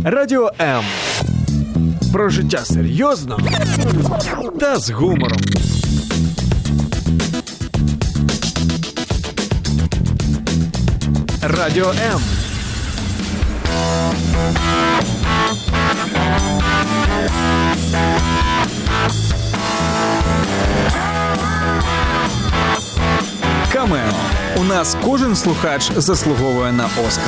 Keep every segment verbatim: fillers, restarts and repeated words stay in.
Радіо М. Про життя серйозно та з гумором. Радіо М. Камео. У нас кожен слухач заслуговує на Оскар.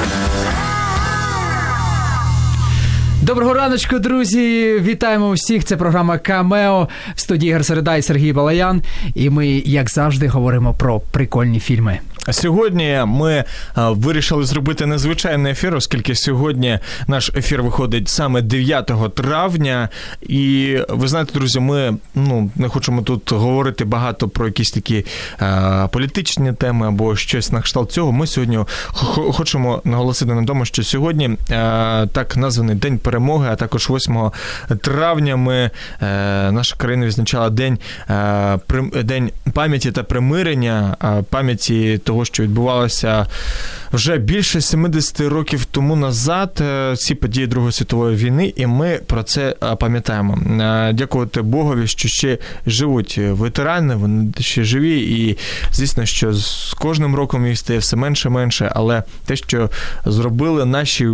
Доброго раночку, друзі! Вітаємо всіх! Це програма «Камео». В студії Ігор Середа і Сергій Балаян. І ми, як завжди, говоримо про прикольні фільми. Сьогодні ми вирішили зробити незвичайний ефір, оскільки сьогодні наш ефір виходить саме дев'ятого травня. І ви знаєте, друзі, ми ну, не хочемо тут говорити багато про якісь такі а, політичні теми або щось на кшталт цього. Ми сьогодні х- хочемо наголосити на тому, що сьогодні а, так названий День перемоги, а також восьмого травня ми, а, наша країна відзначала День, а, при, День пам'яті та примирення, а, пам'яті того, того, що відбувалося вже більше сімдесят років тому назад, ці події Другої світової війни, і ми про це пам'ятаємо. Дякувати Богові, що ще живуть ветерани, вони ще живі, і звісно, що з кожним роком їх стає все менше-менше, але те, що зробили наші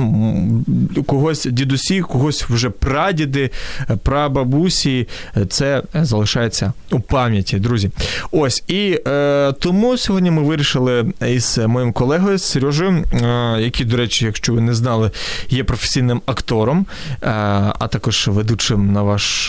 когось дідусі, когось вже прадіди, прабабусі, це залишається у пам'яті, друзі. Ось, і е, тому сьогодні ми вирішили із моїм колегою, з Сережею, який, до речі, якщо ви не знали, є професійним актором, а також ведучим на ваш,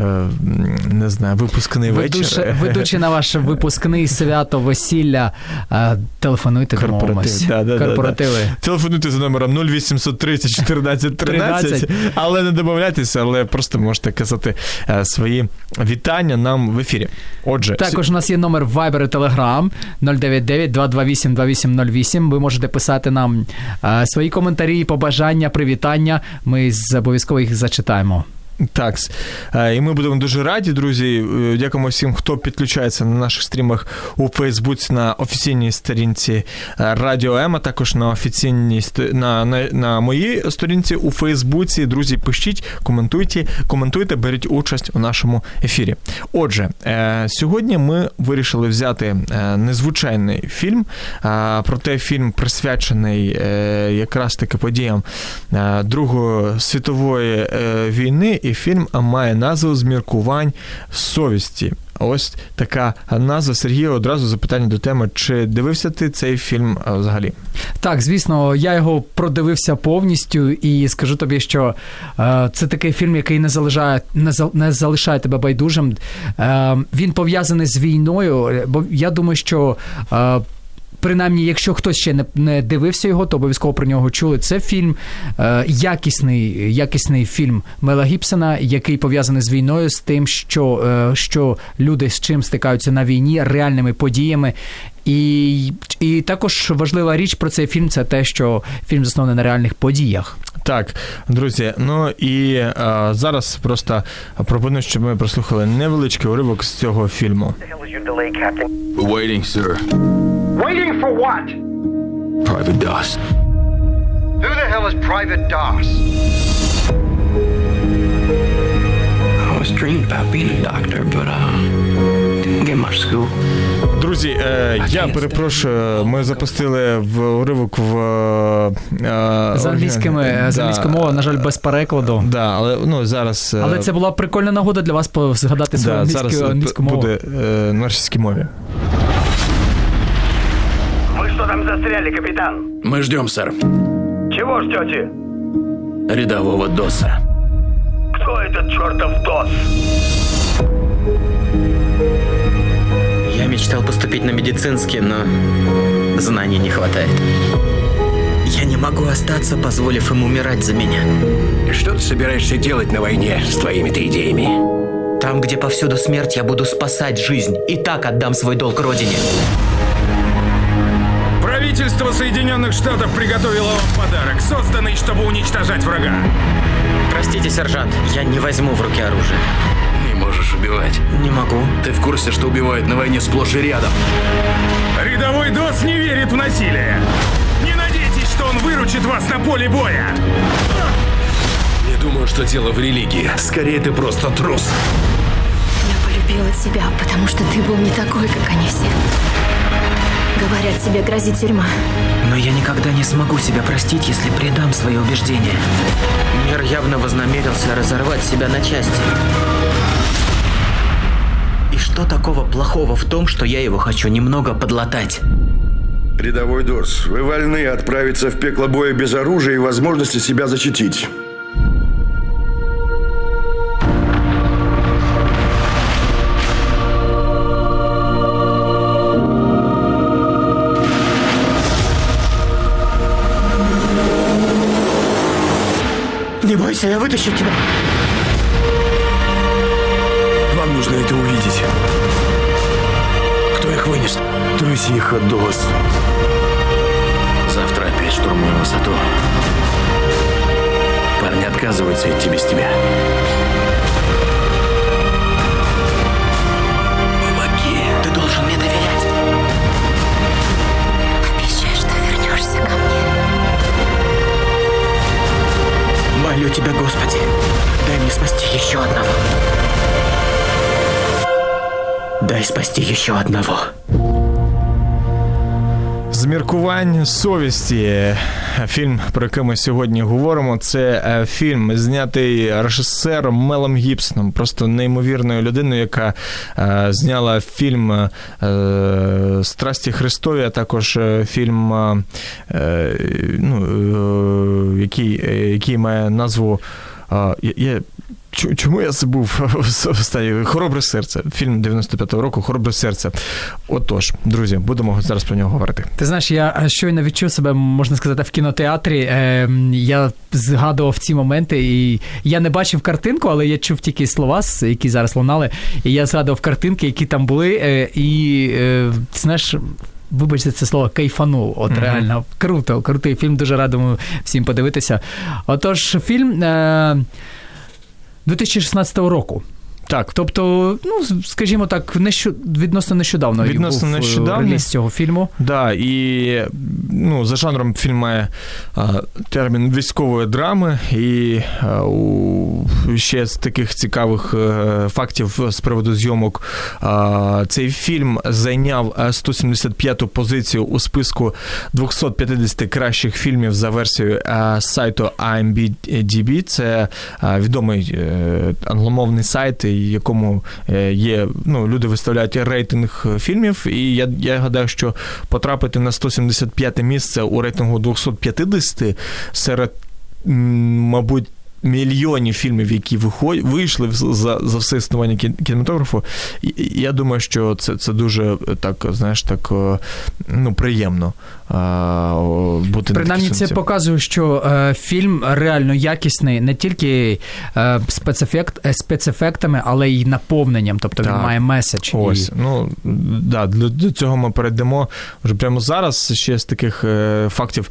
не знаю, випускний Ведуч, вечір. Ведучий на ваш випускний, свято, весілля. Телефонуйте, домовимось. Да, да, Корпоративи. Да, да. Телефонуйте за номером нуль вісімсот тридцять чотирнадцять тринадцять, але не домовляйтеся, але просто можете казати свої вітання нам в ефірі. Отже, також у нас є номер Viber і Telegram нуль дев'ять дев'ять два два вісім два вісім нуль вісім. Ви можете писати нам а, свої коментарі, побажання, привітання. Ми обов'язково їх зачитаємо. Так, і ми будемо дуже раді, друзі. Дякуємо всім, хто підключається на наших стрімах у Фейсбуці, на офіційній сторінці Радіо М, а також на офіційній на, на, на моїй сторінці у Фейсбуці. Друзі, пишіть, коментуйте, коментуйте, беріть участь у нашому ефірі. Отже, сьогодні ми вирішили взяти незвичайний фільм, проте фільм присвячений якраз таки подіям Другої світової війни. І фільм має назву «Зміркувань совісті». Ось така назва. Сергій, одразу запитання до теми. Чи дивився ти цей фільм взагалі? Так, звісно, я його продивився повністю і скажу тобі, що е, це такий фільм, який не залишає, не, за, не залишає тебе байдужим. Е, він пов'язаний з війною, бо я думаю, що е, принаймні, якщо хтось ще не, не дивився його, то обов'язково про нього чули. Це фільм, е, якісний, якісний фільм Мела Гібсона, який пов'язаний з війною, з тим, що, е, що люди з чим стикаються на війні, реальними подіями. І, і також важлива річ про цей фільм – це те, що фільм заснований на реальних подіях. Так, друзі, ну і а, зараз просто пропоную, щоб ми прослухали невеличкий уривок з цього фільму. Waiting, sir. Waiting for what? Private Doss. Who the hell is Private Doss? I was dreaming about being a doctor, but uh, didn't get much school. Друзі, е, я перепрошую, ми запустили в уривок в... Е, з англійськими, да, з англійською мовою, на жаль, без перекладу. Да, але ну, зараз... Але це була прикольна нагода для вас згадати свою да, англійську, англійську мову. Буде е, на російській мові. Вы что там застряли, капитан? Мы ждем, сэр. Чего ждете? Рядового Досса. Кто этот чертов Досс? Я мечтал поступить на медицинский, но знаний не хватает. Я не могу остаться, позволив им умирать за меня. И что ты собираешься делать на войне с твоими-то идеями? Там, где повсюду смерть, я буду спасать жизнь. И так отдам свой долг родине. Правительство Соединенных Штатов приготовило вам подарок, созданный, чтобы уничтожать врага. Простите, сержант, я не возьму в руки оружие. Не можешь убивать. Не могу. Ты в курсе, что убивают на войне сплошь и рядом? Рядовой Досс не верит в насилие. Не надейтесь, что он выручит вас на поле боя. думал, что дело в религии. Скорее, ты просто трус. Я полюбила тебя, потому что ты был не такой, как они все. Говорят, тебе грозит тюрьма. Но я никогда не смогу себя простить, если предам свои убеждения. Мир явно вознамерился разорвать себя на части. И что такого плохого в том, что я его хочу немного подлатать? Рядовой Дорс, вы вольны отправиться в пекло боя без оружия и возможности себя защитить. Не бойся, я вытащу тебя. Вам нужно это увидеть. Кто их вынес? Трусиха Дос. Завтра опять штурмуем высоту. Парни отказываются идти без тебя. Помоги. Ты должен мне доверять. Обещай, что вернешься ко мне. Молю тебя, Господи, дай мне спасти еще одного. Дай спасти еще одного. З міркувань совісті. Фільм, про який ми сьогодні говоримо, це фільм, знятий режисером Мелом Гібсоном, просто неймовірною людиною, яка е, зняла фільм е, «Страсті Христові», а також фільм, е, ну, е, який, який має назву е, я, Чому я забув останній? «Хоробре серце». Фільм дев'яносто п'ятого року «Хоробре серце». Отож, друзі, будемо зараз про нього говорити. Ти знаєш, я щойно відчув себе, можна сказати, в кінотеатрі. Я згадував ці моменти, і я не бачив картинку, але я чув тільки слова, які зараз лунали, і я згадував картинки, які там були, і, ти знаєш, вибачте це слово, кайфанув. От mm-hmm. реально, круто, крутий фільм, дуже радимо всім подивитися. Отож, фільм дві тисячі шістнадцятого року. Так. Тобто, ну, скажімо так, нещу, відносно нещодавно відносно був нещодавно. реліз цього фільму. Да, і ну, за жанром фільм має а, термін військової драми, і а, у, ще з таких цікавих а, фактів з приводу зйомок. А, цей фільм зайняв сто сімдесят п'яту позицію у списку двісті п'ятдесят кращих фільмів за версією а, сайту ай ем ді бі. Це а, відомий а, англомовний сайт, якому є, ну, люди виставляють рейтинг фільмів, і я, я гадаю, що потрапити на сто сімдесят п'яте місце у рейтингу двісті п'ятдесят серед, мабуть, мільйонів фільмів, які виходять, вийшли за, за все існування кінематографу, і я думаю, що це, це дуже, так, знаєш, так, ну, приємно а, бути. Принаймні, це показує, що е, фільм реально якісний не тільки е, спецефект, е, спецефектами, але й наповненням, тобто так. Він має меседж. Ось, і... ну, да, до, до цього ми перейдемо вже прямо зараз. Ще з таких е, фактів,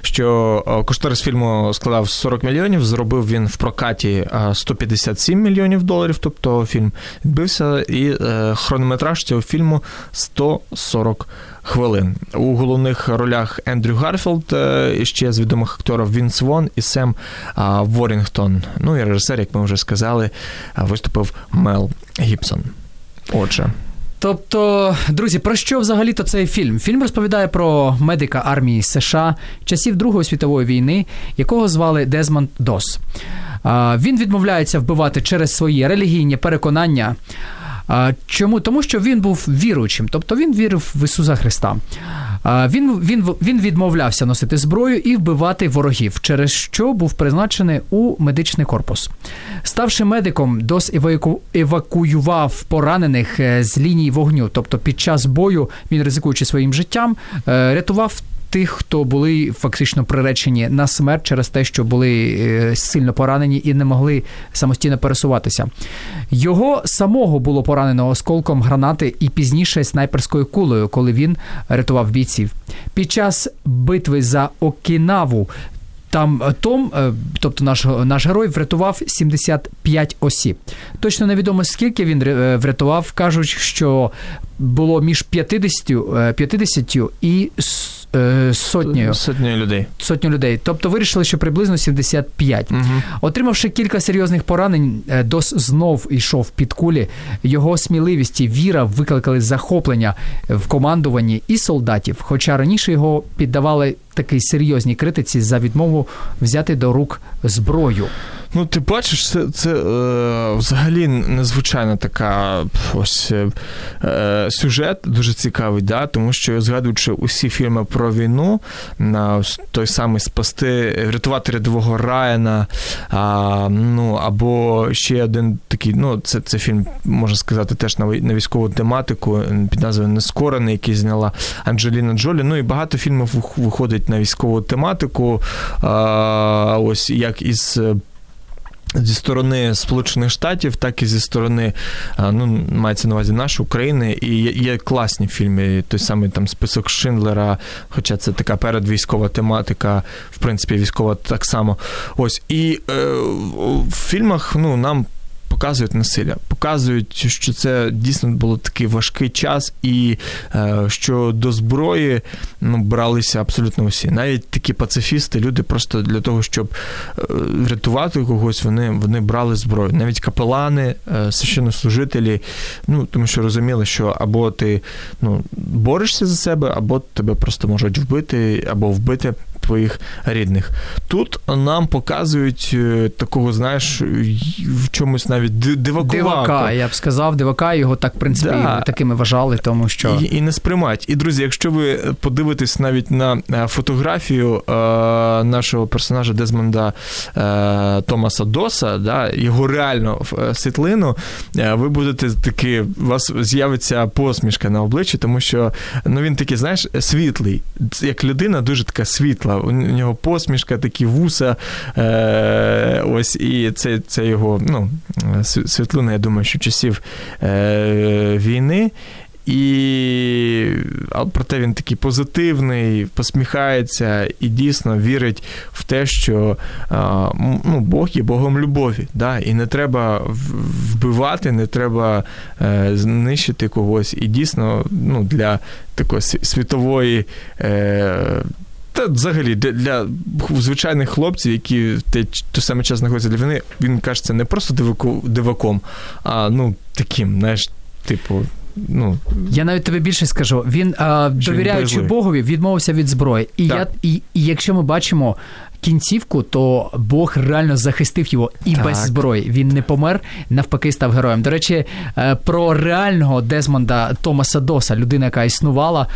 що кошторис фільму складав сорок мільйонів, зробив він в прокаті сто п'ятдесят сім мільйонів доларів, тобто фільм відбився, і е, хронометраж цього фільму сто сорок хвилин. У головних ролях Ендрю Гарфілд, е, ще з відомих акторів Вінс Вон і Сем е, Ворінгтон. Ну і режисер, як ми вже сказали, виступив Мел Гібсон. Отже. Тобто, друзі, про що взагалі-то цей фільм? Фільм розповідає про медика армії США часів Другої світової війни, якого звали Дезмонд Дос. Він відмовляється вбивати через свої релігійні переконання. Чому? Тому що він був віруючим, тобто він вірив в Ісуса Христа. Він, він, він відмовлявся носити зброю і вбивати ворогів, через що був призначений у медичний корпус. Ставши медиком, Дос еваку... евакуював поранених з лінії вогню, тобто під час бою він, ризикуючи своїм життям, рятував тих, хто були фактично приречені на смерть через те, що були сильно поранені і не могли самостійно пересуватися. Його самого було поранено осколком гранати і пізніше снайперською кулею, коли він рятував бійців. Під час битви за Окінаву там Том, тобто наш, наш герой, врятував сімдесят п'ять осіб. Точно невідомо, скільки він врятував. Кажуть, що було між п'ятдесят і е, сотнею. Сотнею людей. Сотню людей. Тобто вирішили, що приблизно сімдесят п'ять. Угу. Отримавши кілька серйозних поранень, Дос знов йшов під кулі. Його сміливість і віра викликали захоплення в командуванні і солдатів, хоча раніше його піддавали такій серйозній критиці за відмову взяти до рук зброю. Ну, ти бачиш, це, це е, взагалі незвичайна така ось е, сюжет, дуже цікавий, да? Тому що, згадуючи усі фільми про війну, на той самий «Спасти», «Врятувати рядового Райана», а, ну, або ще один такий, ну, це, це фільм, можна сказати, теж на, на військову тематику, під назвою «Нескорений», який зняла Анджеліна Джолі, ну, і багато фільмів виходить на військову тематику, а, ось як із зі сторони Сполучених Штатів, так і зі сторони, ну, мається на увазі нашої України, і є, є класні фільми, той самий там «Список Шиндлера», хоча це така передвійськова тематика, в принципі, військова так само. Ось, і е, в фільмах, ну, нам показують насилля, показують, що це дійсно було такий важкий час і е, що до зброї, ну, бралися абсолютно усі. Навіть такі пацифісти, люди просто для того, щоб е, рятувати когось, вони, вони брали зброю. Навіть капелани, е, священнослужителі, ну, тому що розуміли, що або ти, ну, борешся за себе, або тебе просто можуть вбити, або вбити твоїх рідних. Тут нам показують такого, знаєш, в чомусь навіть дивакувака. Дивака, я б сказав, дивака, його так, в принципі, да. такими вважали, тому що... І, і не сприймають. І, друзі, якщо ви подивитесь навіть на фотографію е, нашого персонажа Дезмонда е, Томаса Доса, да, його реально світлину, е, ви будете таки, у вас з'явиться посмішка на обличчі, тому що, ну, він такий, знаєш, світлий. Як людина дуже така світла. У нього посмішка, такі вуса, е, ось, і це, це його, ну, світлина, я думаю, що часів е, війни. І проте він такий позитивний, посміхається і дійсно вірить в те, що ну, Бог є Богом любові, да? І не треба вбивати, не треба е, знищити когось. І дійсно, ну, для такої світової е, та взагалі для, для звичайних хлопців, які в той, той самий час знаходяться для війни, він кажеться не просто диваку, диваком, а, ну, таким, знаєш, типу, ну... Я навіть тобі більше скажу. Він, а, довіряючи він Богові, відмовився від зброї. І, я, і, і якщо ми бачимо кінцівку, то Бог реально захистив його і так. без зброї. Він не помер, навпаки, став героєм. До речі, про реального Дезмонда Томаса Доса, людина, яка існувала,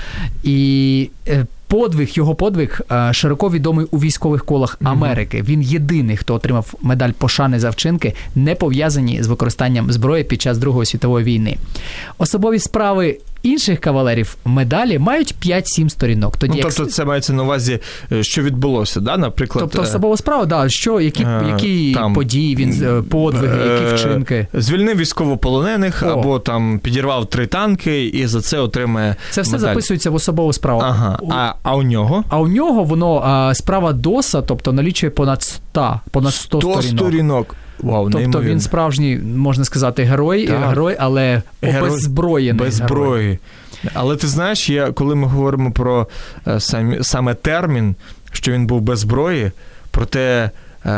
і подвиг, його подвиг широко відомий у військових колах Америки. Він єдиний, хто отримав медаль пошани за вчинки, не пов'язані з використанням зброї під час Другої світової війни. Особові справи інших кавалерів медалі мають п'ять-сім сторінок. Тоді, ну, тобто як... це мається на увазі, що відбулося, да? Наприклад... Тобто особова справа, да, що, які, які там, події, він, подвиги, які вчинки. Звільнив військовополонених, О. або там підірвав три танки і за це отримає Це все медаль. Записується в особову справу. Ага. А, а у нього? А у нього воно, а, справа Доса, тобто налічує понад сто, понад сто, сто сторінок. сторінок. Вау, тобто неймовірно. Він справжній, можна сказати, герой, герой, але герой, обеззброєний без зброї. Герой. Але ти знаєш, я, коли ми говоримо про е, сам, саме термін, що він був без зброї, проте е,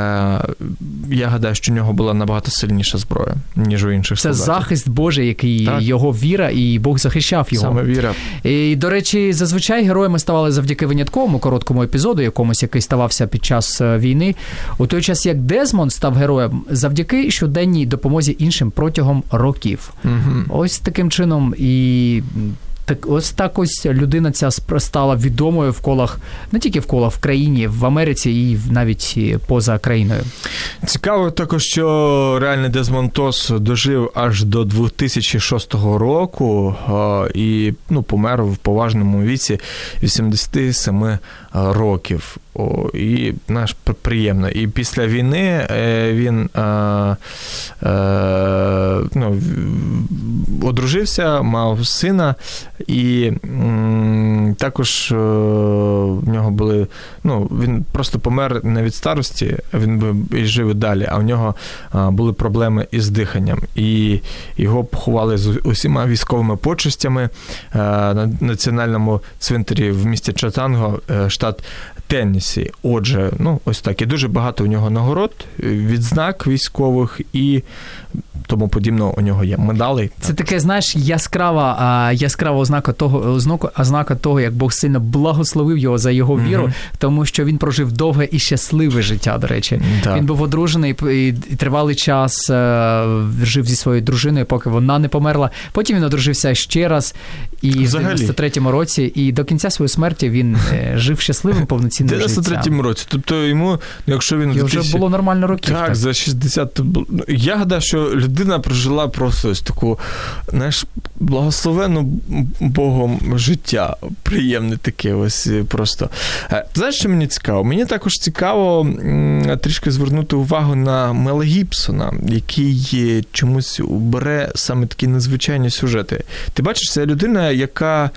я гадаю, що у нього була набагато сильніша зброя, ніж у інших Це солдатів. захист Божий, який так. його віра, і Бог захищав його. Саме віра. І, до речі, зазвичай героями ставали завдяки винятковому короткому епізоду, якомусь, який ставався під час війни. У той час, як Дезмонд став героєм завдяки щоденній допомозі іншим протягом років. Угу. Ось таким чином і... Так, ось так ось людина ця стала відомою в колах, не тільки в колах, в країні, в Америці і навіть поза країною. Цікаво також, що реальний Дезмонд Дос дожив аж до дві тисячі шостого року і, ну, помер в поважному віці вісімдесят сім років. О, і наш приємно. І після війни він е, е, ну, одружився, мав сина, і м, також е, в нього були, ну, він просто помер не від старості, він би і жив далі, а в нього е, були проблеми із диханням. І його поховали з усіма військовими почестями е, на національному цвинтарі в місті Чатанго, е, штат Теннессі. Отже, ну, ось так. І дуже багато в нього нагород, відзнак військових і тому подібного у нього є. Медалей. Це таке, знаєш, яскрава, а, яскрава ознака того, ознака того, як Бог сильно благословив його за його віру, mm-hmm. тому що він прожив довге і щасливе життя, до речі. Да. Він був одружений і, і тривалий час а, жив зі своєю дружиною, поки вона не померла. Потім він одружився ще раз і взагалі. В дев'яносто третьому році, і до кінця своєї смерті він е, жив щасливим, повноцінним життям. В дев'яносто третьому році. Тобто йому, якщо він... І вже було нормально років. Так, так, за шістдесят... Я гадаю, що людина прожила просто ось таку, знаєш, благословенну Богом життя. Приємне таке ось просто. Знаєш, що мені цікаво? Мені також цікаво трішки звернути увагу на Мела Гібсона, який чомусь бере саме такі незвичайні сюжети. Ти бачиш, це людина, яка...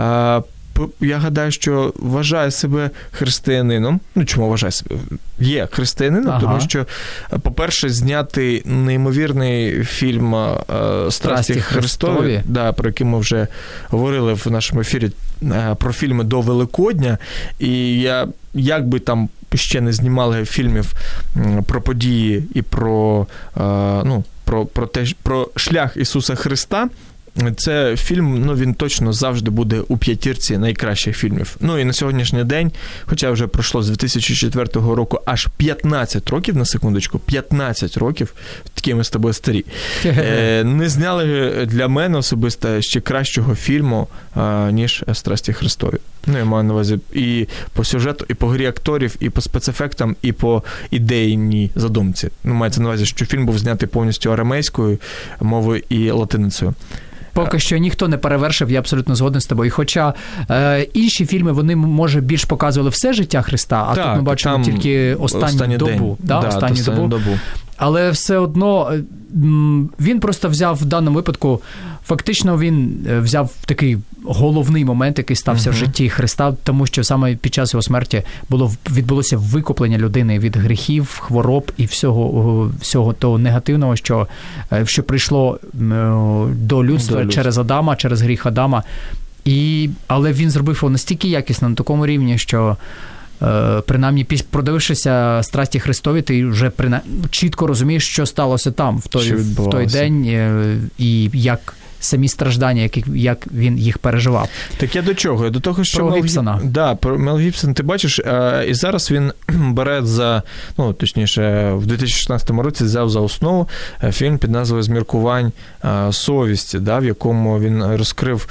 Я гадаю, що вважає себе християнином. Ну, чому вважає себе? Є християнином, ага. тому що, по-перше, знятий неймовірний фільм «Страсті, Страсті Христові», Христові. Да, про який ми вже говорили в нашому ефірі, про фільми до Великодня. І я, як би там ще не знімали фільмів про події і про, ну, про, про, те, про шлях Ісуса Христа, це фільм, ну, він точно завжди буде у п'ятірці найкращих фільмів. Ну, і на сьогоднішній день, хоча вже пройшло з дві тисячі четвертого року аж п'ятнадцять років, на секундочку, п'ятнадцять років, такі ми з тобою старі, е, не зняли для мене особисто ще кращого фільму, а, ніж «Страсті Христові». Ну, я маю на увазі і по сюжету, і по грі акторів, і по спецефектам, і по ідейній задумці. Ну, мається на увазі, що фільм був знятий повністю арамейською мовою і латиницею. Поки що ніхто не перевершив, я абсолютно згоден з тобою. Хоча е, інші фільми, вони, може, більш показували все життя Христа, а так, тут ми бачимо тільки останню добу. Да, да, останню останню добу. добу. Але все одно він просто взяв в даному випадку, фактично він взяв такий головний момент, який стався uh-huh. в житті Христа, тому що саме під час його смерті було, відбулося викуплення людини від гріхів, хвороб і всього, всього того негативного, що, що прийшло до людства, до людства через Адама, через гріх Адама. І, але він зробив його настільки якісно, на такому рівні, що принаймні, продивившися «Страсті Христові», ти вже принаймні чітко розумієш, що сталося там в той, в той день і як самі страждання, як, як він їх переживав. Так я до чого? Я до того, що про Мел Гібсона. Гіб... Да, про Мел Гібсон, ти бачиш, і зараз він бере за, ну, точніше, в дві тисячі шістнадцятому році взяв за основу фільм під назвою «Зміркувань совісті», да, в якому він розкрив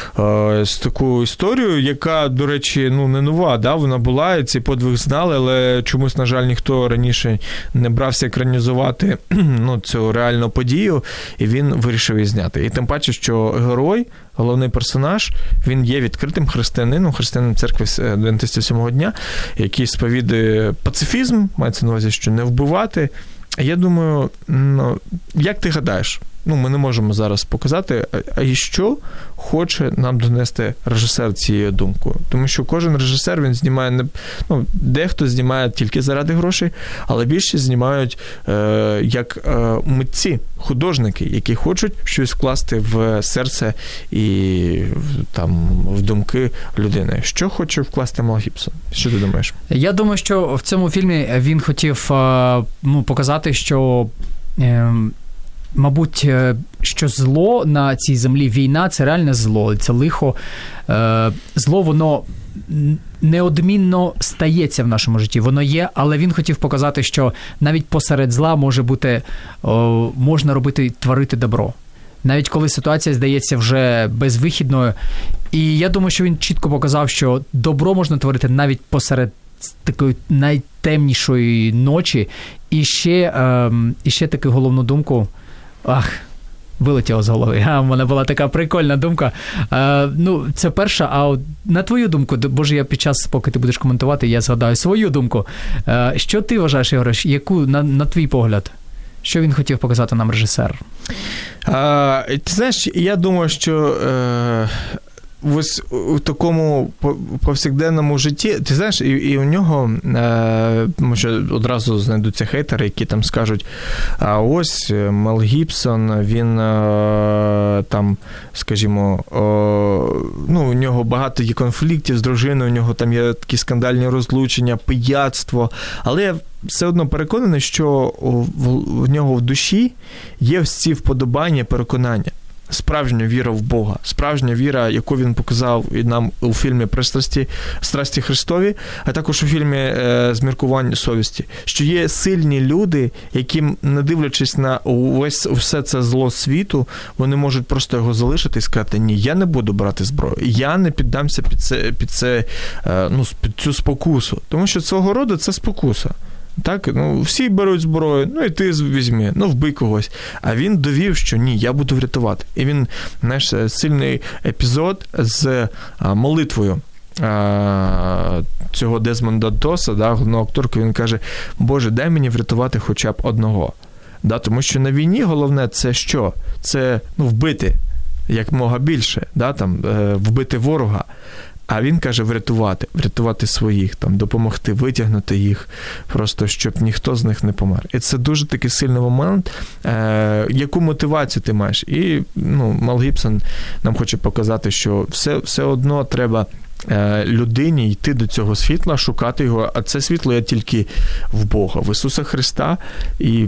з таку історію, яка, до речі, ну, не нова, да, вона була, і цей подвиг знали, але чомусь, на жаль, ніхто раніше не брався екранізувати, ну, цю реальну подію, і він вирішив її зняти. І тим паче, що герой, головний персонаж, він є відкритим християнином, християнином церкви адвентистів сьомого дня, який сповідує пацифізм, мається на увазі, що не вбивати. Я думаю, ну, як ти гадаєш, ну, ми не можемо зараз показати, а і що хоче нам донести режисер цією думкою. Тому що кожен режисер, він знімає, не, ну, дехто знімає тільки заради грошей, але більшість знімають е, як е, митці, художники, які хочуть щось вкласти в серце і там, в думки людини. Що хоче вкласти Мел Гібсон? Що ти думаєш? Я думаю, що в цьому фільмі він хотів ну, показати, що е, мабуть, що зло на цій землі, війна – це реальне зло, це лихо. Зло, воно неодмінно стається в нашому житті, воно є, але він хотів показати, що навіть посеред зла може бути, можна робити, творити добро. Навіть коли ситуація здається вже безвихідною. І я думаю, що він чітко показав, що добро можна творити навіть посеред такої найтемнішої ночі. І ще, і ще таку головну думку, ах, вилетіло з голови. А, в мене була така прикольна думка. Е, ну, це перша, а от на твою думку, боже, я під час, поки ти будеш коментувати, я згадаю свою думку. Е, що ти вважаєш, Ігор, яку, на, на твій погляд, що він хотів показати нам режисер? А, ти знаєш, я думаю, що е, ось у такому повсякденному житті, ти знаєш, і, і у нього, е, може, одразу знайдуться хейтери, які там скажуть, а ось Мел Гібсон, він е, там, скажімо, е, ну, у нього багато є конфліктів з дружиною, у нього там є такі скандальні розлучення, пияцтво, але я все одно переконаний, що в, в нього в душі є ось ці вподобання, переконання. Справжня віра в Бога, справжня віра, яку він показав і нам у фільмі «Пристрасті, страсті Христові», а також у фільмі е, «Зміркування совісті», що є сильні люди, які, не дивлячись на увесь, усе це зло світу, вони можуть просто його залишити і сказати, ні, я не буду брати зброю, я не піддамся під, це, під, це, е, ну, під цю спокусу, тому що свого роду це спокуса. Так, ну, всі беруть зброю, ну і ти візьми, ну вбий когось. А він довів, що ні, я буду врятувати. І він, знаєш, сильний епізод з а, молитвою а, цього Дезмонда Доса, да, головного акторка, він каже, Боже, дай мені врятувати хоча б одного. Да, тому що на війні головне це що? Це, ну, вбити якмога більше, да, там, вбити ворога. А він каже врятувати, врятувати своїх, там, допомогти, витягнути їх, просто щоб ніхто з них не помер. І це дуже такий сильний момент, е, яку мотивацію ти маєш. І, ну, Мел Гібсон нам хоче показати, що все, все одно треба е, людині йти до цього світла, шукати його, а це світло є тільки в Бога, в Ісуса Христа, і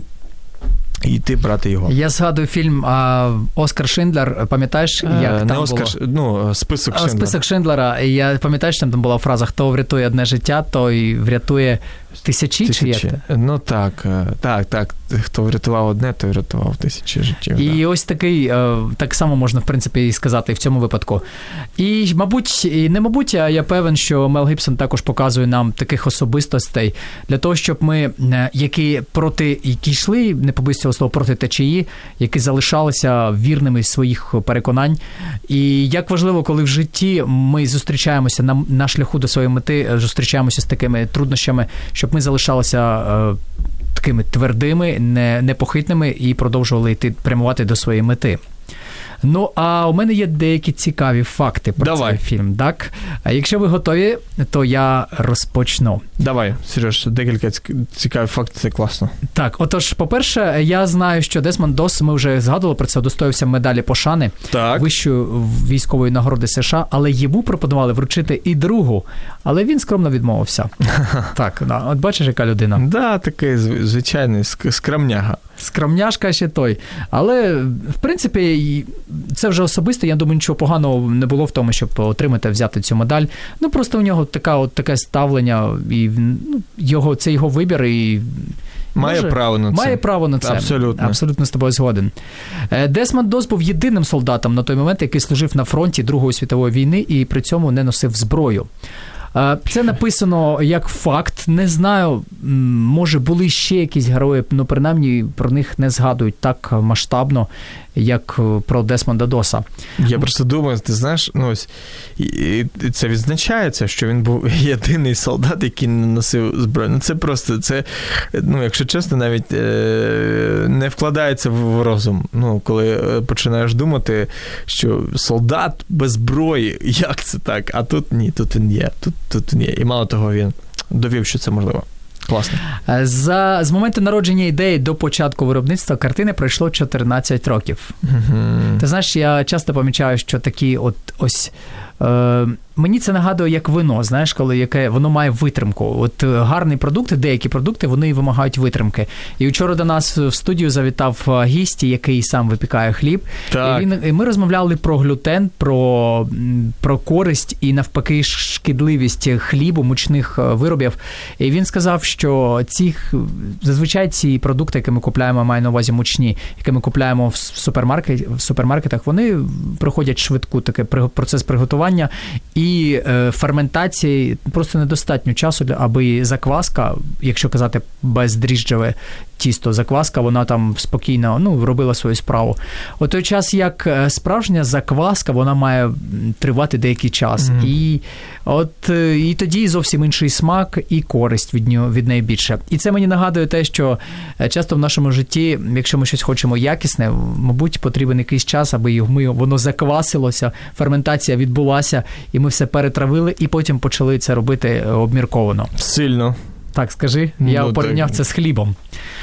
і йти брати його. Я згадую фільм а, «Оскар Шиндлер». Пам'ятаєш, як не там Оскар, було? Ну, «Список Шиндлера». «Список Шиндлера». І я пам'ятаю, що там була фраза «Хто врятує одне життя, той врятує тисячі». Тисячі. Чи як це? Ну так, так, так. Хто врятував одне, той врятував тисячі життів. І да. ось такий, так само можна, в принципі, і сказати в цьому випадку. І, мабуть, і не мабуть, а я певен, що Мел Гібсон також показує нам таких особистостей для того, щоб ми, які проти, які йшли, не побоюсь цього слова, проти течії, які залишалися вірними своїх переконань. І як важливо, коли в житті ми зустрічаємося на, на шляху до своєї мети, зустрічаємося з такими труднощами, щоб ми залишалися е, такими твердими, не, непохитними і продовжували йти, прямувати до своєї мети. Ну, а у мене є деякі цікаві факти про Давай. цей фільм, так? А якщо ви готові, то я розпочну. Давай, Сереж, декілька цікавих фактів, це класно. Так, отож, по-перше, я знаю, що Дезмонд Дос, ми вже згадували про це, удостоївся медалі пошани так. вищої військової нагороди США, але йому пропонували вручити і другу, але він скромно відмовився. Так, от бачиш, яка людина? Да, такий звичайний скромняга. Скромняшка ще той. Але, в принципі, це вже особисто, я думаю, нічого поганого не було в тому, щоб отримати, взяти цю медаль. Ну, просто у нього така, от, таке ставлення, і ну, його, це його вибір, і Має може, право на це. Має право на це. Абсолютно. Абсолютно з тобою згоден. Дезмонд Дос був єдиним солдатом на той момент, який служив на фронті Другої світової війни і при цьому не носив зброю. Це написано як факт. Не знаю, може були ще якісь герої, але принаймні про них не згадують так масштабно, як про Дезмонда Доса. Я просто думаю, ти знаєш, ну ось і це відзначається, що він був єдиний солдат, який не носив зброю. Ну це просто, це, ну якщо чесно, навіть е- не вкладається в розум. Ну, коли починаєш думати, що солдат без зброї, як це так? А тут ні, тут він є, тут, тут він є. І мало того, він довів, що це можливо. Класно. За, з моменту народження ідеї до початку виробництва картини пройшло чотирнадцять років. Mm-hmm. Ти знаєш, я часто помічаю, що такі от ось... Е, мені це нагадує як вино, знаєш, коли яке воно має витримку. От гарні продукти, деякі продукти, вони вимагають витримки. І вчора до нас в студію завітав гість, який сам випікає хліб. Так. І, він, і ми розмовляли про глютен, про, про користь і навпаки шкідливість хлібу, мучних виробів. І він сказав, що ці, зазвичай ці продукти, які ми купляємо, маю на увазі мучні, які ми купляємо в, супермаркет, в супермаркетах, вони проходять швидку такий процес приготування. приготування, і е, ферментації просто недостатньо часу, аби закваска, якщо казати бездріжджеве тісто, закваска, вона там спокійно, ну, робила свою справу. У той час, як справжня закваска, вона має тривати деякий час. Mm-hmm. І от і тоді зовсім інший смак і користь від нього, від неї більше. І це мені нагадує те, що часто в нашому житті, якщо ми щось хочемо якісне, мабуть, потрібен якийсь час, аби ми, воно заквасилося, ферментація відбулася, і ми все перетравили, і потім почали це робити обмірковано. Сильно. Так, скажи. Я ну, порівняв так. це з хлібом.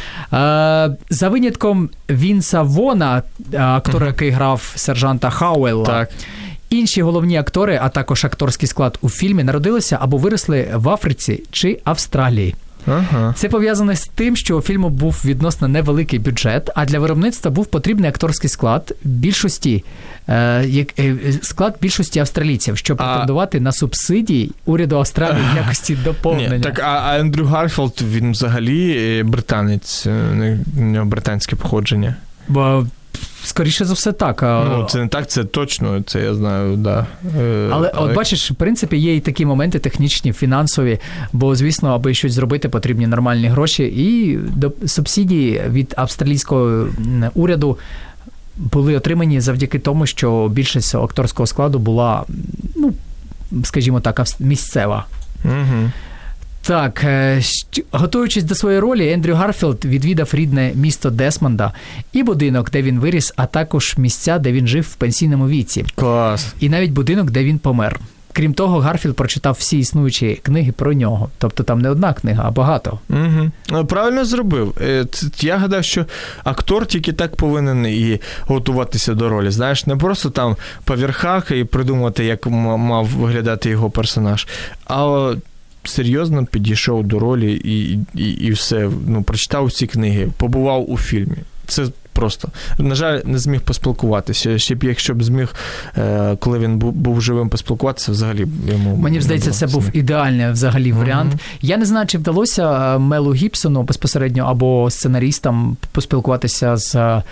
За винятком Вінса Вона, актора, uh-huh. який грав сержанта Хауелла, так. інші головні актори, а також акторський склад у фільмі народилися або виросли в Африці чи Австралії. Ага. Це пов'язане з тим, що у фільму був відносно невеликий бюджет, а для виробництва був потрібний акторський склад більшості, е, е, склад більшості австралійців, щоб а... претендувати на субсидії уряду Австралії в якості доповнення. Ні, так, а, а Ендрю Гарфілд, він взагалі британець, у нього британське походження? Бо... Скоріше за все так. Ну, це не так, це точно, це я знаю, да. Але, Але от бачиш, в принципі, є і такі моменти технічні, фінансові, бо, звісно, аби щось зробити, потрібні нормальні гроші, і субсидії від австралійського уряду були отримані завдяки тому, що більшість акторського складу була, ну, скажімо так, місцева. Угу. Так, готуючись до своєї ролі, Ендрю Гарфілд відвідав рідне місто Десмонда і будинок, де він виріс, а також місця, де він жив в пенсійному віці. Клас. І навіть будинок, де він помер. Крім того, Гарфілд прочитав всі існуючі книги про нього. Тобто там не одна книга, а багато. Угу. Правильно зробив. Я гадав, що актор тільки так повинен і готуватися до ролі. Знаєш, не просто там по верхах і придумати, як мав виглядати його персонаж, а серйозно підійшов до ролі і, і, і все, ну, прочитав всі книги, побував у фільмі. Це просто. На жаль, не зміг поспілкуватися. Ще б, якщо б зміг, коли він був, був живим, поспілкуватися, взагалі йому... Мені здається, це був ідеальний взагалі варіант. Mm-hmm. Я не знаю, чи вдалося Мелу Гібсону безпосередньо або сценарістам поспілкуватися з е,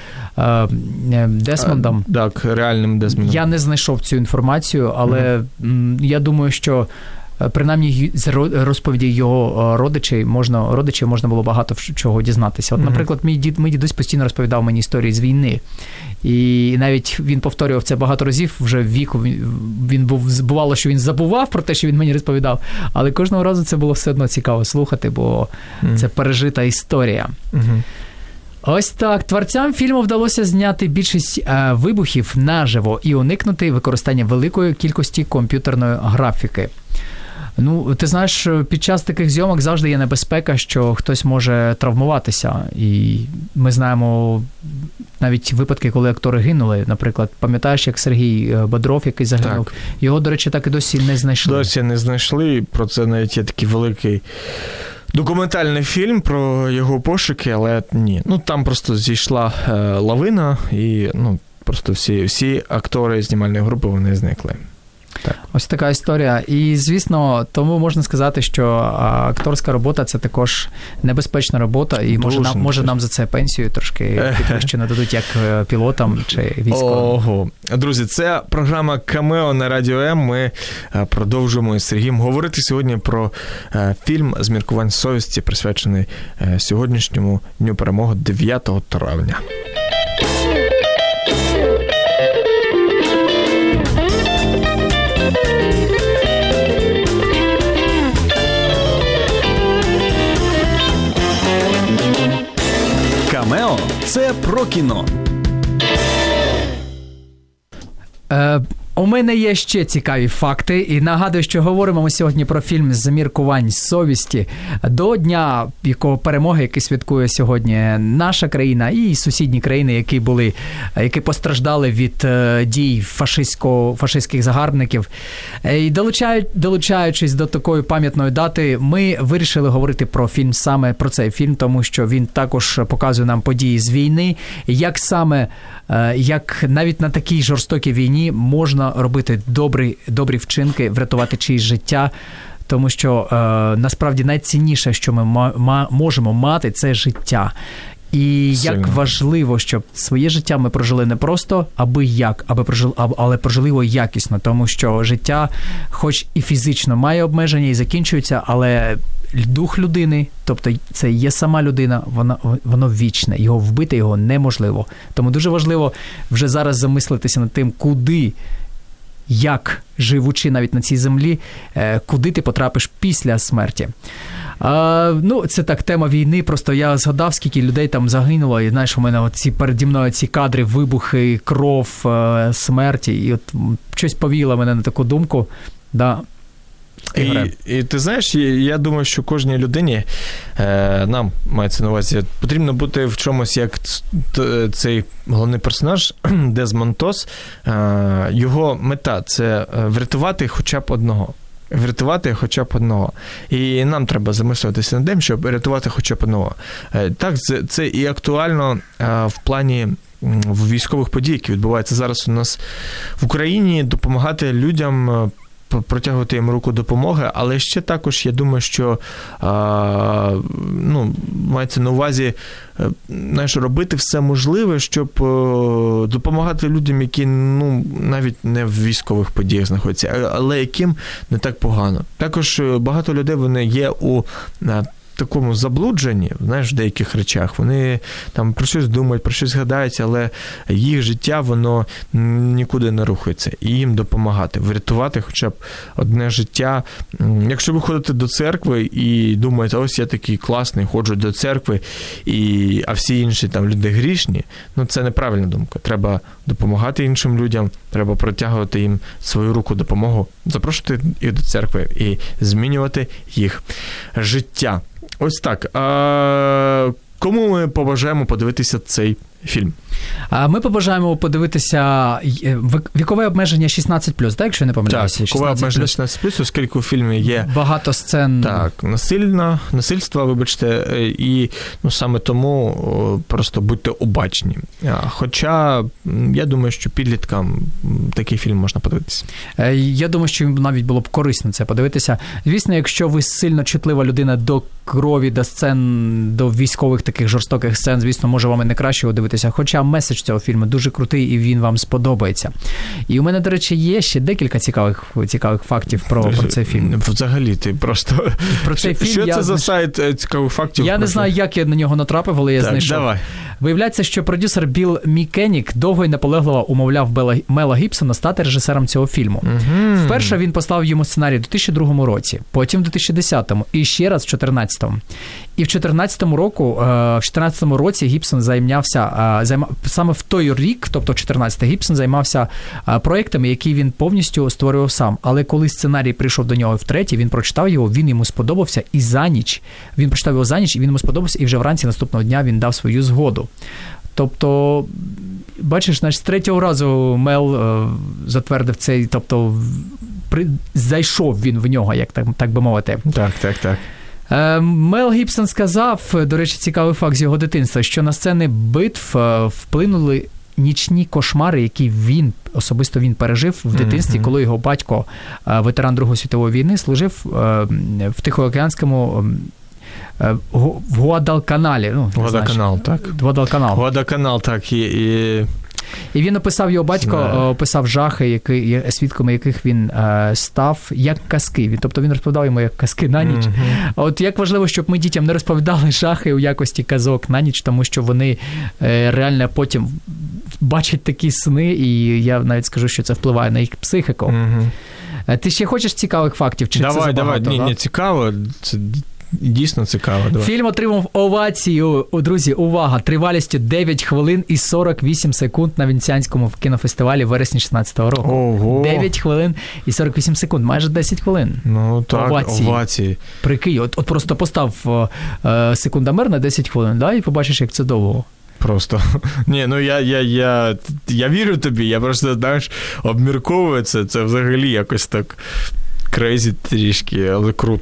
Десмондом. А, так, реальним Десмондом. Я не знайшов цю інформацію, але mm-hmm. я думаю, що принаймні з розповіді його родичів можна, родичів можна було багато чого дізнатися. От, наприклад, мій, дід, мій дідусь постійно розповідав мені історії з війни. І навіть він повторював це багато разів вже в віку. Він був, бувало, що він забував про те, що він мені розповідав, але кожного разу це було все одно цікаво слухати, бо mm. це пережита історія. Mm-hmm. Ось так. Творцям фільму вдалося зняти більшість е, вибухів наживо і уникнути використання великої кількості комп'ютерної графіки. Ну, ти знаєш, під час таких зйомок завжди є небезпека, що хтось може травмуватися. І ми знаємо навіть випадки, коли актори гинули. Наприклад, пам'ятаєш, як Сергій Бодров, який загинув? Так. Його, до речі, так і досі не знайшли. Досі не знайшли. Про це навіть є такий великий документальний фільм про його пошуки, але ні. Ну, там просто зійшла е, лавина, і ну, просто всі, всі актори знімальної групи, вони зникли. Так. Ось така історія. І, звісно, тому можна сказати, що акторська робота – це також небезпечна робота, і може нам, може нам за це пенсію трошки підвищено дадуть, як пілотам чи військовим. Ого. Друзі, це програма «Камео» на Радіо М. Ми продовжуємо із Сергієм говорити сьогодні про фільм «З міркувань совісті», присвячений сьогоднішньому Дню Перемоги дев'ятого травня. Камео – це про кіно. Е, у мене є ще цікаві факти. І нагадую, що говоримо ми сьогодні про фільм «З міркувань совісті». До Дня якого перемоги, який святкує сьогодні наша країна і сусідні країни, які були, які постраждали від е, дій фашистських загарбників. Е, і долучають, долучаючись до такої пам'ятної дати, ми вирішили говорити про фільм, саме про цей фільм, тому що він також показує нам події з війни, як саме, е, як навіть на такій жорстокій війні можна робити добрі, добрі вчинки, врятувати чиїсь життя, тому що е, насправді найцінніше, що ми ма- ма- можемо мати, це життя. І Сильно. як важливо, щоб своє життя ми прожили не просто аби як, аби прожили, але прожили його якісно, тому що життя, хоч і фізично має обмеження і закінчується, але дух людини, тобто це є сама людина, воно, воно вічне, його вбити його неможливо. Тому дуже важливо вже зараз замислитися над тим, куди, як, живучи навіть на цій землі, куди ти потрапиш після смерті. А, ну, це так, тема війни, просто я згадав, скільки людей там загинуло, і знаєш, у мене оці, переді мною ці кадри, вибухи, кров, смерті, і от щось повіло мене на таку думку, да. І, і ти знаєш, я думаю, що кожній людині, е, нам, мається на увазі, потрібно бути в чомусь, як цей головний персонаж Дезмонд Тос, е, його мета – це врятувати хоча б одного. Врятувати хоча б одного. І нам треба замислюватися над тим, щоб рятувати хоча б одного. Е, так, це, це і актуально е, в плані в військових подій, які відбуваються зараз у нас в Україні, допомагати людям, протягувати їм руку допомоги, але ще також, я думаю, що а, ну, мається на увазі, знаєш, робити все можливе, щоб допомагати людям, які, ну, навіть не в військових подіях знаходяться, але яким не так погано. Також багато людей, вони є у такому заблудженні, знаєш, в деяких речах. Вони там про щось думають, про щось згадаються, але їх життя, воно нікуди не рухається. І їм допомагати, врятувати хоча б одне життя. Якщо ви ходите до церкви і думаєте, ось я такий класний, ходжу до церкви, і, а всі інші там люди грішні, ну це неправильна думка. Треба допомагати іншим людям, треба протягувати їм свою руку допомогу, запрошувати їх до церкви і змінювати їх життя. Ось так. А кому ми побажаємо подивитися цей фільм? Ми побажаємо подивитися вікове обмеження шістнадцять плюс, так, якщо я не помиляюся? Так, вікове обмеження шістнадцять плюс, оскільки у фільмі є багато сцен. Так, насильно, насильство, вибачте, і ну, саме тому просто будьте обачні. Хоча, я думаю, що підліткам такий фільм можна подивитися. Я думаю, що їм навіть було б корисно це подивитися. Звісно, якщо ви сильно чутлива людина до крові, до сцен, до військових таких жорстоких сцен, звісно, може вам і не краще його дивитися. Хоча меседж цього фільму дуже крутий, і він вам сподобається. І у мене, до речі, є ще декілька цікавих, цікавих фактів про, про цей фільм. Взагалі, ти просто... Про цей фільм що я... це за сайт цікавих фактів? Я не знаю, як я на нього натрапив, але я так, знайшов. Давай. Виявляється, що продюсер Білл Мікенік довго і наполегливо умовляв Бела, Мела Гібсона стати режисером цього фільму. Угу. Вперше він послав йому сценарій у дві тисячі другому році, потім у дві тисячі десятому і ще раз в дві тисячі чотирнадцятому. І в чотирнадцятому року, в чотирнадцятому році Гібсон займався, займав, саме в той рік, тобто в чотирнадцятому, Гібсон займався проєктами, які він повністю створював сам. Але коли сценарій прийшов до нього втретє, він прочитав його, він йому сподобався, і за ніч, він прочитав його за ніч, і він йому сподобався, і вже вранці наступного дня він дав свою згоду. Тобто, бачиш, значить, з третього разу Мел е, затвердив цей, тобто, при, зайшов він в нього, як так, так би мовити. Так, так, так. Е, Мел Гібсон сказав, до речі, цікавий факт з його дитинства, що на сцени битв е, вплинули нічні кошмари, які він, особисто він пережив в дитинстві, mm-hmm. коли його батько, е, ветеран Другої світової війни, служив е, в Тихоокеанському в Гуадалканалі. Ну, Гуадалканал, так. Гуадалканал. Гуадалканал, так. І, і... і він описав, його батько Знаю. описав жахи, які, свідками яких він е, став, як казки. Він, тобто він розповідав йому як казки на ніч. Mm-hmm. От як важливо, щоб ми дітям не розповідали жахи у якості казок на ніч, тому що вони е, реально потім бачать такі сни, і я навіть скажу, що це впливає на їх психіку. Mm-hmm. Ти ще хочеш цікавих фактів? Чи давай, це забагато, давай, ні, да? не цікаво, це... Дійсно цікаво. Давай. Фільм отримав овацію, друзі, увага, тривалістю дев'ять хвилин і сорок вісім секунд на Венеціанському кінофестивалі в вересні шістнадцятого року. Ого. дев'ять хвилин і сорок вісім секунд, майже десять хвилин. Ну так, овації. овації. Прикинь, от, от просто постав е, секундомер на десять хвилин, да, і побачиш, як це довго. Просто. Ні, ну я, я, я, я вірю тобі, я просто, знаєш, обмірковую це, це взагалі якось так крейзі трішки, але круто.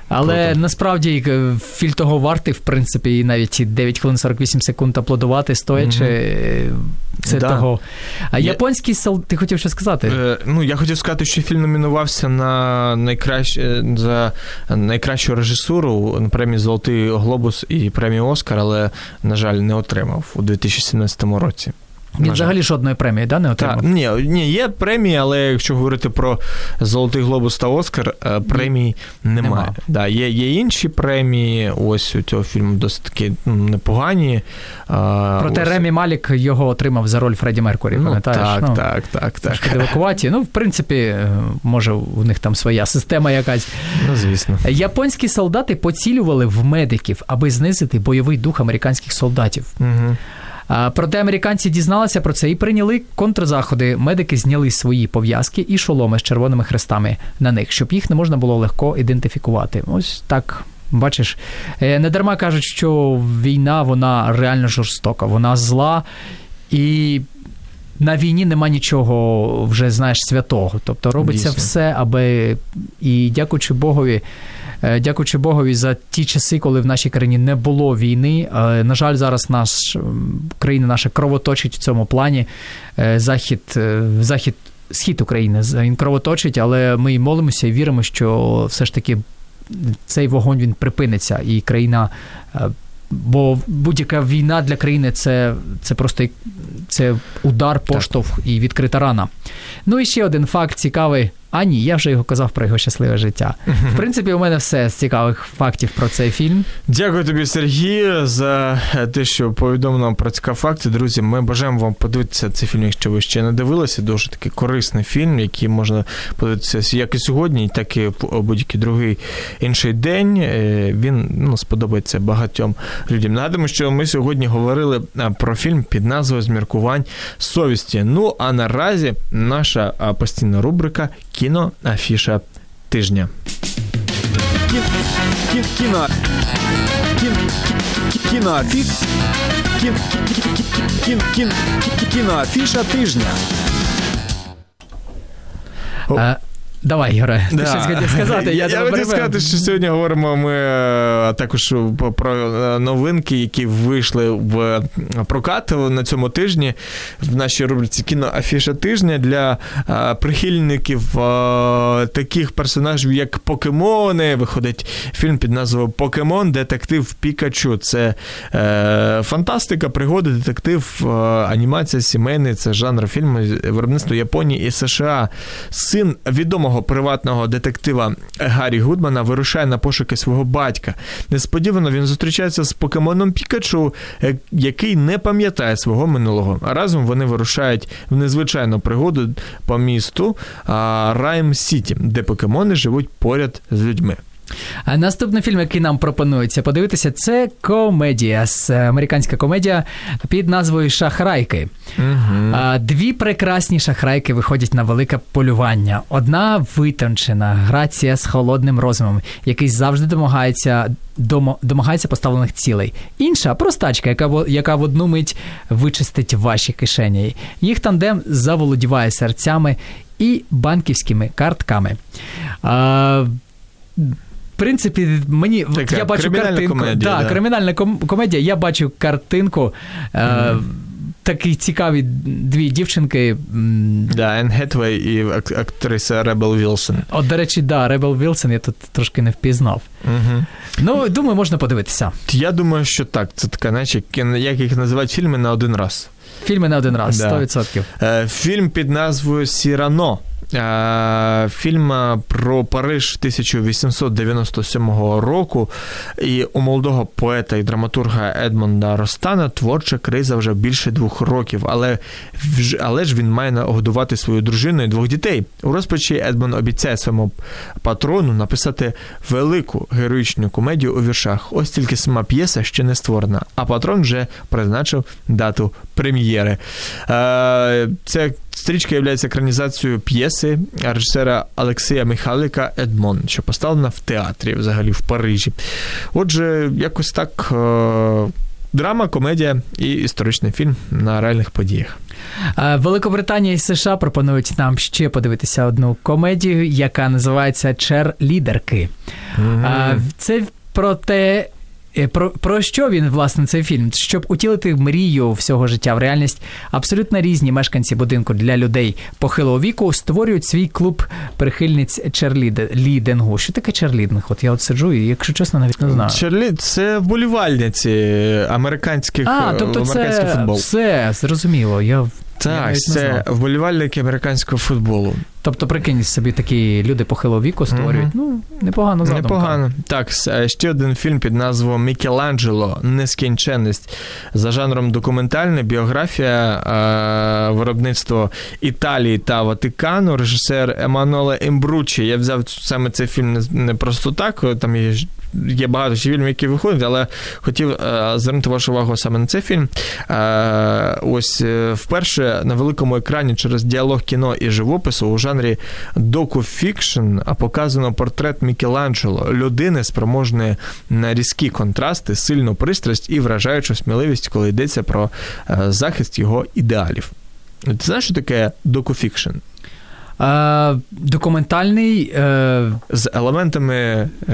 Але Круто. насправді фільм того вартий, в принципі, і навіть дев'ять хвилин сорок вісім секунд аплодувати стоячи. Mm-hmm. Це да. того. А я... японський солдат... Ти хотів що сказати? Е, ну, я хотів сказати, що фільм номінувався на найкращ... за найкращу режисуру на премії «Золотий глобус» і премію «Оскар», але, на жаль, не отримав у дві тисячі сімнадцятому році. Він взагалі жодної премії, да, не отримав? Так, ні, ні, є премії, але якщо говорити про «Золотий глобус» та «Оскар», премій немає. Нема. Да, є, є інші премії, ось у цього фільму досить таки непогані. Проте ось... Ремі Малік його отримав за роль Фредді Меркурі, ну, пам'ятаєш? Так, ну, так, так, так. Девакуваті. Ну, в принципі, може, у них там своя система якась. Ну, звісно. Японські солдати поцілювали в медиків, аби знизити бойовий дух американських солдатів. Угу. Проте американці дізналися про це і прийняли контрзаходи. Медики зняли свої пов'язки і шоломи з червоними хрестами на них, щоб їх не можна було легко ідентифікувати. Ось так, бачиш. Не дарма кажуть, що війна, вона реально жорстока, вона зла, і на війні нема нічого вже, знаєш, святого. Тобто робиться Дійсно. все, аби, і дякуючи Богові, Дякуючи Богові за ті часи, коли в нашій країні не було війни. На жаль, зараз наш, країна наша кровоточить в цьому плані. Захід, захід, схід України, він кровоточить, але ми молимося і віримо, що все ж таки цей вогонь, він припиниться, і країна... Бо будь-яка війна для країни – це, це просто це удар, поштовх так. і відкрита рана. Ну і ще один факт цікавий. А ні, я вже його казав про його щасливе життя. В принципі, у мене все з цікавих фактів про цей фільм. Дякую тобі, Сергій, за те, що повідомив нам про цікаві факти. Друзі, ми бажаємо вам подивитися цей фільм, якщо ви ще не дивилися. Дуже такий корисний фільм, який можна подивитися як і сьогодні, так і в будь-який другий інший день. Він ну, сподобається багатьом людям. Нагадуємо, що ми сьогодні говорили про фільм під назвою «Зміркувань совісті». Ну, а наразі наша постійна рубрика «Кіноафіша тижня». Кіно... Кіно... Кіноафіш... Кіноафіша тижня. А... Давай, Ігоре, ти да. щось хотів сказати, я, я хотів сказати, що сьогодні говоримо ми також про новинки, які вийшли в прокат на цьому тижні в нашій рубриці «Кіноафіша тижня» для прихильників таких персонажів, як покемони. Виходить фільм під назвою «Покемон. Детектив Пікачу». Це фантастика, пригоди, детектив, анімація, сімейний, це жанр фільму виробництва Японії і США. Син відомого приватного детектива Гаррі Гудмана вирушає на пошуки свого батька. Несподівано він зустрічається з покемоном Пікачу, який не пам'ятає свого минулого. Разом вони вирушають в незвичайну пригоду по місту Райм-Сіті, де покемони живуть поряд з людьми. А наступний фільм, який нам пропонується подивитися, це комедія, американська комедія під назвою «Шахрайки». Угу. Дві прекрасні шахрайки виходять на велике полювання. Одна витончена, Грація з холодним розумом, який завжди домагається, домо, домагається поставлених цілей. Інша – простачка, яка, яка в одну мить вичистить ваші кишені. Їх тандем заволодіває серцями і банківськими картками. А, В принципі, мені така я бачу картинку. Комедія, да, да. Кримінальна комедія. Я бачу картинку. Mm-hmm. Е, такі цікаві дві дівчинки. Да, Енн Гетвей і актриса Ребел Вілсон. От, до речі, да, Ребел Вілсон я тут трошки не впізнав. Угу. Ну, думаю, можна подивитися. Я думаю, що так. Це така, наче, як їх називають, фільми на один раз. Фільми на один раз, сто відсотків. Да. Фільм під назвою «Сірано». Фільм про Париж тисяча вісімсот дев'яносто сьомого року, і у молодого поета і драматурга Едмонда Ростана творча криза вже більше двох років, але, але ж він має нагодувати свою дружину і двох дітей. У розпачі Едмонд обіцяє своєму патрону написати велику героїчну комедію у віршах. Ось тільки сама п'єса ще не створена, а патрон вже призначив дату прем'єри. Це стрічка є екранізацією п'єси режисера Олексія Михайлика «Едмон», що поставлена в театрі, взагалі, в Парижі. Отже, якось так, драма, комедія і історичний фільм на реальних подіях. Великобританія і США пропонують нам ще подивитися одну комедію, яка називається «Черлідерки». Mm-hmm. Це про те, Про, про що він, власне, цей фільм? Щоб утілити мрію всього життя в реальність, абсолютно різні мешканці будинку для людей похилого віку створюють свій клуб прихильниць черлідингу. Що таке черлідинг? От я от сиджу і, якщо чесно, навіть не знаю. Черлід – це вболівальниці американських, а, тобто американський це футбол. Все, зрозуміло. Я, так, я це вболівальники американського футболу. Тобто, прикинь собі, такі люди похилого віку створюють. Mm-hmm. Ну, непогано задумка. Непогано. Так, ще один фільм під назвою «Мікеланджело. Нескінченність». За жанром документальна біографія е- виробництво Італії та Ватикану. Режисер Еммануеле Імбруччі. Я взяв саме цей фільм не, не просто так, там є Є багато ще фільмів, які виходять, але хотів е, звернути вашу увагу саме на цей фільм. Е, ось е, вперше на великому екрані через діалог кіно і живопису у жанрі доку-фікшн показано портрет Мікеланджело, людини, спроможної на різкі контрасти, сильну пристрасть і вражаючу сміливість, коли йдеться про е, захист його ідеалів. Ти знаєш, що таке доку-фікшн? Е, документальний е... з елементами е,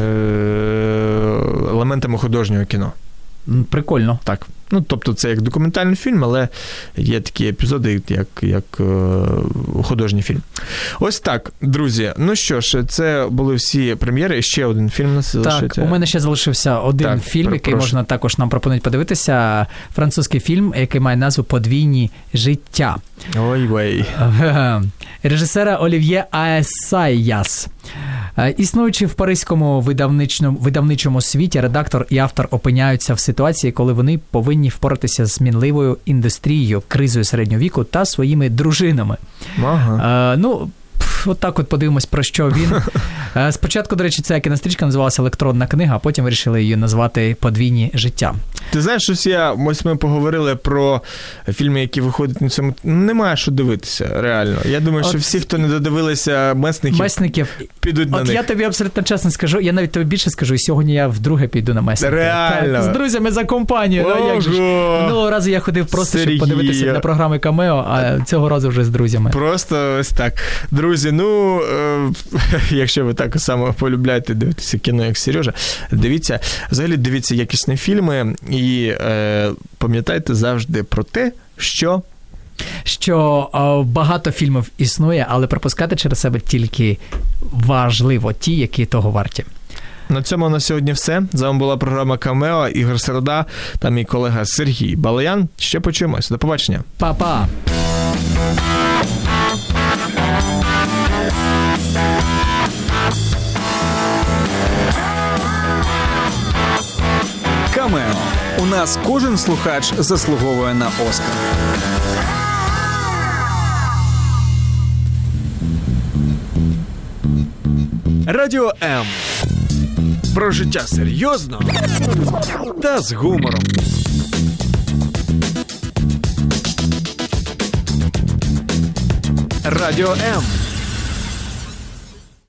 елементами художнього кіно. Прикольно. Так. Ну, тобто це як документальний фільм, але є такі епізоди, як, як е, художній фільм. Ось так, друзі. Ну що ж, це були всі прем'єри. Ще один фільм у нас залишиться. Так, у мене ще залишився один так, фільм, який прошу. можна також нам пропонують подивитися. Французький фільм, який має назву «Подвійні життя». Ой-вей. Режисера Олів'є Аесайяс. Існуючи в паризькому видавничому, видавничому світі, редактор і автор опиняються в ситуації, коли вони повинні впоратися з мінливою індустрією, кризою середнього віку та своїми дружинами. Ага. Е, ну, от так от подивимось, про що він. Спочатку, до речі, ця кінострічка називалася «Електронна книга», а потім вирішили її назвати «Подвійні життя». Ти знаєш, ось я, ось ми поговорили про фільми, які виходять на цьому. Немає що дивитися, реально. Я думаю, що от всі, хто не додивилися «Месників», Месників підуть на от них. От я тобі абсолютно чесно скажу, я навіть тобі більше скажу, і сьогодні я вдруге піду на «Месників». Реально? Так, з друзями за компанію. Ого! Ну, як же ж. Минулого разу я ходив просто, Сергій. щоб подивитися на програми «Камео», а цього разу вже з друзями. Просто ось так. Друзі, ну, е- якщо ви так само полюбляєте дивитися кіно, як Сережа, дивіться, взагалі дивіться якісні фільми і е, пам'ятайте завжди про те, що що о, багато фільмів існує, але пропускати через себе тільки важливо ті, які того варті. На цьому на сьогодні все. З вами була програма «Камео», Ігор Середа та мій колега Сергій Балаян. Ще почуємось. До побачення. Па-па! Камео. У нас кожен слухач заслуговує на Оскар. Радіо М. Про життя серйозно та з гумором. Радіо М.